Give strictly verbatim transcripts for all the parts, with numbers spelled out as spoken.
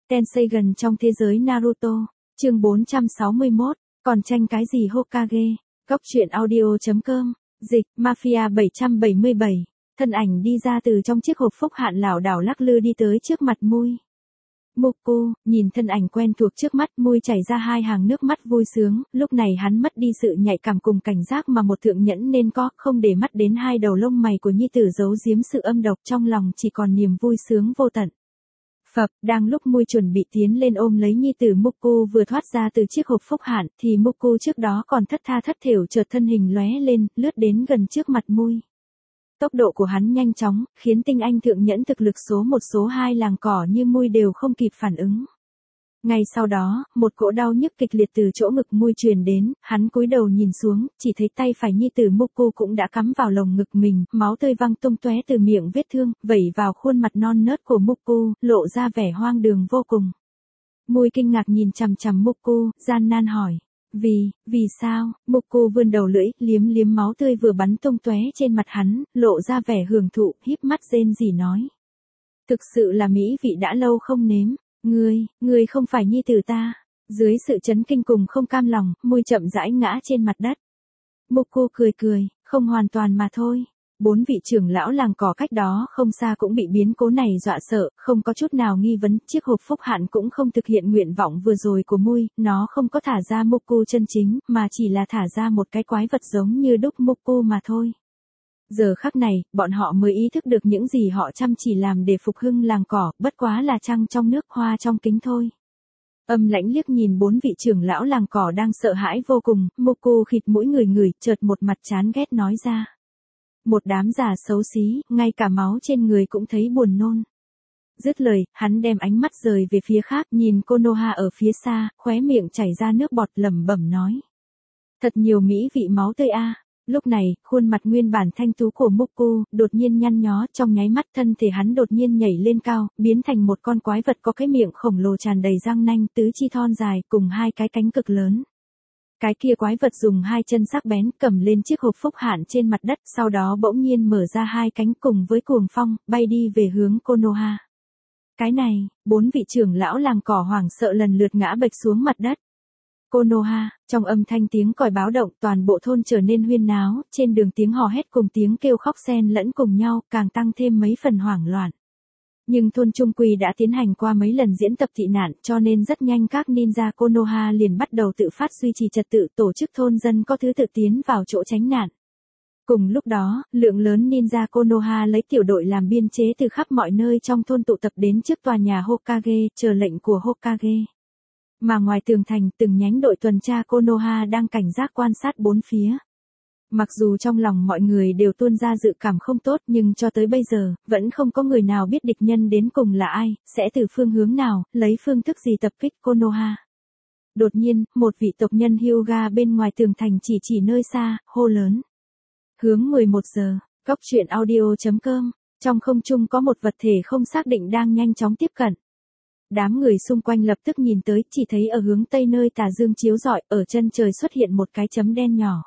Tenseigan trong thế giới Naruto, chương bốn trăm sáu mươi mốt, còn tranh cái gì Hokage, góc truyện audio chấm com, dịch, Mafia bảy trăm bảy mươi bảy, thân ảnh đi ra từ trong chiếc hộp phúc hạn lảo đảo lắc lư đi tới trước mặt Mui. Mukku, nhìn thân ảnh quen thuộc trước mắt, Mui chảy ra hai hàng nước mắt vui sướng, lúc này hắn mất đi sự nhạy cảm cùng cảnh giác mà một thượng nhẫn nên có, không để mắt đến hai đầu lông mày của nhi tử giấu giếm sự âm độc trong lòng, chỉ còn niềm vui sướng vô tận. Phập, đang lúc Mui chuẩn bị tiến lên ôm lấy nhi tử Mukku vừa thoát ra từ chiếc hộp phúc hạn, thì Mukku trước đó còn thất tha thất thểu chợt thân hình lóe lên, lướt đến gần trước mặt Mui. Tốc độ của hắn nhanh chóng, khiến tinh anh thượng nhẫn thực lực số một số hai làng cỏ như Mui đều không kịp phản ứng. Ngay sau đó, một cỗ đau nhức kịch liệt từ chỗ ngực Mui truyền đến, hắn cúi đầu nhìn xuống, chỉ thấy tay phải nhi tử Mukku cũng đã cắm vào lồng ngực mình, máu tươi văng tung tóe từ miệng vết thương, vẩy vào khuôn mặt non nớt của Mukku, lộ ra vẻ hoang đường vô cùng. Mui kinh ngạc nhìn chằm chằm Mukku, gian nan hỏi. Vì, vì sao? Mukku vươn đầu lưỡi, liếm liếm máu tươi vừa bắn tung tóe trên mặt hắn, lộ ra vẻ hưởng thụ, híp mắt rên rỉ nói. Thực sự là mỹ vị đã lâu không nếm. Ngươi, ngươi không phải nhi tử ta. Dưới sự chấn kinh cùng không cam lòng, Mui chậm rãi ngã trên mặt đất. Mukku cười cười, không hoàn toàn mà thôi. Bốn vị trưởng lão làng cỏ cách đó không xa cũng bị biến cố này dọa sợ, không có chút nào nghi vấn, chiếc hộp phúc hạn cũng không thực hiện nguyện vọng vừa rồi của Mui, nó không có thả ra Mukku chân chính, mà chỉ là thả ra một cái quái vật giống như đúc Mukku mà thôi. Giờ khắc này, bọn họ mới ý thức được những gì họ chăm chỉ làm để phục hưng làng cỏ, bất quá là trăng trong nước hoa trong kính thôi. Âm lãnh liếc nhìn bốn vị trưởng lão làng cỏ đang sợ hãi vô cùng, Mukku khịt mũi người người, chợt một mặt chán ghét nói ra. Một đám già xấu xí, ngay cả máu trên người cũng thấy buồn nôn. Dứt lời, hắn đem ánh mắt rời về phía khác, nhìn Konoha ở phía xa, khóe miệng chảy ra nước bọt lẩm bẩm nói. Thật nhiều mỹ vị máu tươi a. Lúc này, khuôn mặt nguyên bản thanh tú của Mukku, đột nhiên nhăn nhó, trong nháy mắt thân thể hắn đột nhiên nhảy lên cao, biến thành một con quái vật có cái miệng khổng lồ tràn đầy răng nanh, tứ chi thon dài, cùng hai cái cánh cực lớn. Cái kia quái vật dùng hai chân sắc bén cầm lên chiếc hộp phúc hạn trên mặt đất, sau đó bỗng nhiên mở ra hai cánh cùng với cuồng phong, bay đi về hướng Konoha. Cái này, bốn vị trưởng lão làng cỏ hoảng sợ lần lượt ngã bệch xuống mặt đất. Konoha, trong âm thanh tiếng còi báo động, toàn bộ thôn trở nên huyên náo, trên đường tiếng hò hét cùng tiếng kêu khóc xen lẫn cùng nhau, càng tăng thêm mấy phần hoảng loạn. Nhưng thôn Trung Quy đã tiến hành qua mấy lần diễn tập tị nạn, cho nên rất nhanh các ninja Konoha liền bắt đầu tự phát duy trì trật tự, tổ chức thôn dân có thứ tự tiến vào chỗ tránh nạn. Cùng lúc đó, lượng lớn ninja Konoha lấy tiểu đội làm biên chế từ khắp mọi nơi trong thôn tụ tập đến trước tòa nhà Hokage, chờ lệnh của Hokage. Mà ngoài tường thành, từng nhánh đội tuần tra Konoha đang cảnh giác quan sát bốn phía. Mặc dù trong lòng mọi người đều tuôn ra dự cảm không tốt, nhưng cho tới bây giờ, vẫn không có người nào biết địch nhân đến cùng là ai, sẽ từ phương hướng nào, lấy phương thức gì tập kích Konoha. Đột nhiên, một vị tộc nhân Hyuga bên ngoài tường thành chỉ chỉ nơi xa, hô lớn. Hướng mười một giờ, góc truyện audio chấm com, trong không trung có một vật thể không xác định đang nhanh chóng tiếp cận. Đám người xung quanh lập tức nhìn tới, chỉ thấy ở hướng tây nơi tà dương chiếu rọi, ở chân trời xuất hiện một cái chấm đen nhỏ.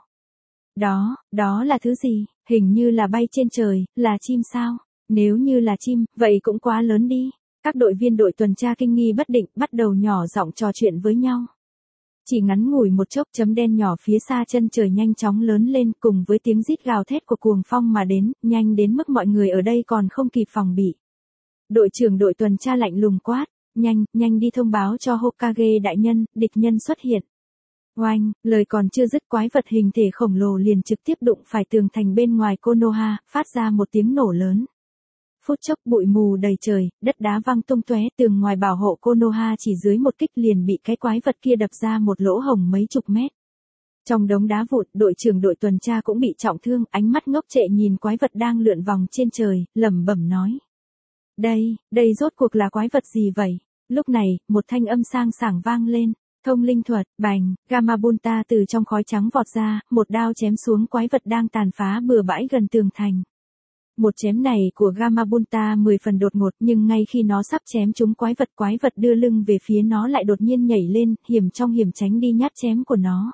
Đó, đó là thứ gì? Hình như là bay trên trời, là chim sao? Nếu như là chim, vậy cũng quá lớn đi. Các đội viên đội tuần tra kinh nghi bất định, bắt đầu nhỏ giọng trò chuyện với nhau. Chỉ ngắn ngủi một chốc, chấm đen nhỏ phía xa chân trời nhanh chóng lớn lên, cùng với tiếng rít gào thét của cuồng phong mà đến, nhanh đến mức mọi người ở đây còn không kịp phòng bị. Đội trưởng đội tuần tra lạnh lùng quát, nhanh, nhanh đi thông báo cho Hokage đại nhân, địch nhân xuất hiện. Oanh, lời còn chưa dứt, quái vật hình thể khổng lồ liền trực tiếp đụng phải tường thành bên ngoài Konoha, phát ra một tiếng nổ lớn. Phút chốc bụi mù đầy trời, đất đá văng tung tóe, tường ngoài bảo hộ Konoha chỉ dưới một kích liền bị cái quái vật kia đập ra một lỗ hổng mấy chục mét. Trong đống đá vụn, đội trưởng đội tuần tra cũng bị trọng thương, ánh mắt ngốc trệ nhìn quái vật đang lượn vòng trên trời, lẩm bẩm nói. Đây, đây rốt cuộc là quái vật gì vậy? Lúc này, một thanh âm sang sảng vang lên. Thông linh thuật, bành, Gamabunta từ trong khói trắng vọt ra, một đao chém xuống quái vật đang tàn phá bừa bãi gần tường thành. Một chém này của Gamabunta mười phần đột ngột, nhưng ngay khi nó sắp chém trúng quái vật, quái vật đưa lưng về phía nó lại đột nhiên nhảy lên, hiểm trong hiểm tránh đi nhát chém của nó.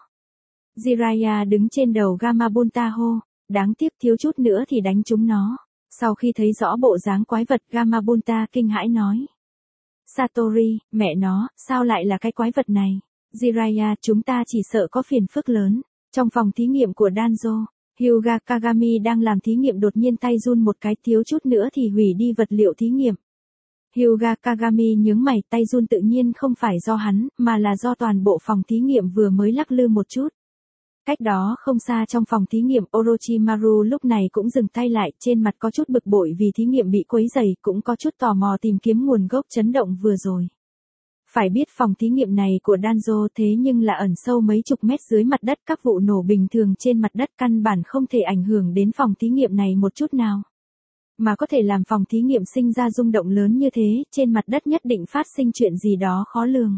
Jiraiya đứng trên đầu Gamabunta hô, đáng tiếc thiếu chút nữa thì đánh trúng nó. Sau khi thấy rõ bộ dáng quái vật, Gamabunta kinh hãi nói. Satori, mẹ nó, sao lại là cái quái vật này? Jiraiya, chúng ta chỉ sợ có phiền phức lớn. Trong phòng thí nghiệm của Danzo, Hyuga Kagami đang làm thí nghiệm đột nhiên tay run một cái, thiếu chút nữa thì hủy đi vật liệu thí nghiệm. Hyuga Kagami nhướng mày, tay run tự nhiên không phải do hắn, mà là do toàn bộ phòng thí nghiệm vừa mới lắc lư một chút. Cách đó không xa trong phòng thí nghiệm, Orochimaru lúc này cũng dừng tay lại, trên mặt có chút bực bội vì thí nghiệm bị quấy rầy, cũng có chút tò mò tìm kiếm nguồn gốc chấn động vừa rồi. Phải biết phòng thí nghiệm này của Danzo thế nhưng là ẩn sâu mấy chục mét dưới mặt đất, các vụ nổ bình thường trên mặt đất căn bản không thể ảnh hưởng đến phòng thí nghiệm này một chút nào. Mà có thể làm phòng thí nghiệm sinh ra rung động lớn như thế, trên mặt đất nhất định phát sinh chuyện gì đó khó lường.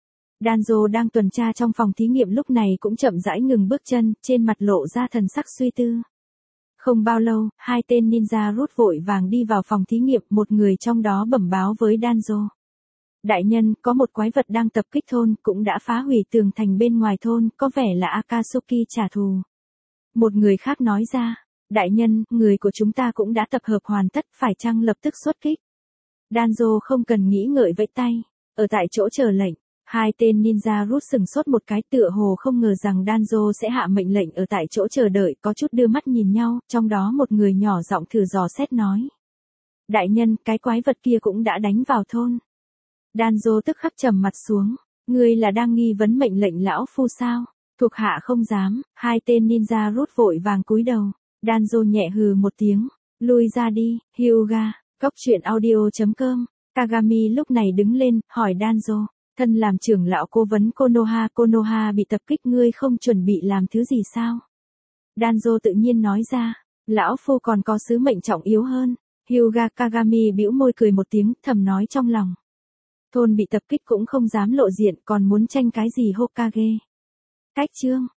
Danzo đang tuần tra trong phòng thí nghiệm lúc này cũng chậm rãi ngừng bước chân, trên mặt lộ ra thần sắc suy tư. Không bao lâu, hai tên ninja rút vội vàng đi vào phòng thí nghiệm, một người trong đó bẩm báo với Danzo. Đại nhân, có một quái vật đang tập kích thôn, cũng đã phá hủy tường thành bên ngoài thôn, có vẻ là Akatsuki trả thù. Một người khác nói ra, đại nhân, người của chúng ta cũng đã tập hợp hoàn tất, phải chăng lập tức xuất kích? Danzo không cần nghĩ ngợi vẫy tay, ở tại chỗ chờ lệnh. Hai tên ninja rút sừng sốt một cái, tựa hồ không ngờ rằng Danzo sẽ hạ mệnh lệnh, ở tại chỗ chờ đợi, có chút đưa mắt nhìn nhau, trong đó một người nhỏ giọng thử dò xét nói. Đại nhân, cái quái vật kia cũng đã đánh vào thôn. Danzo tức khắc trầm mặt xuống, ngươi là đang nghi vấn mệnh lệnh lão phu sao? Thuộc hạ không dám. Hai tên ninja rút vội vàng cúi đầu. Danzo nhẹ hừ một tiếng, lui ra đi. Hyuga, Cốc truyện audio chấm com. Kagami lúc này đứng lên, hỏi Danzo, thân làm trưởng lão cố vấn Konoha, Konoha bị tập kích, ngươi không chuẩn bị làm thứ gì sao? Danzo tự nhiên nói ra, lão phu còn có sứ mệnh trọng yếu hơn. Hyuga Kagami bĩu môi cười một tiếng, thầm nói trong lòng. Thôn bị tập kích cũng không dám lộ diện, còn muốn tranh cái gì Hokage. Cách chương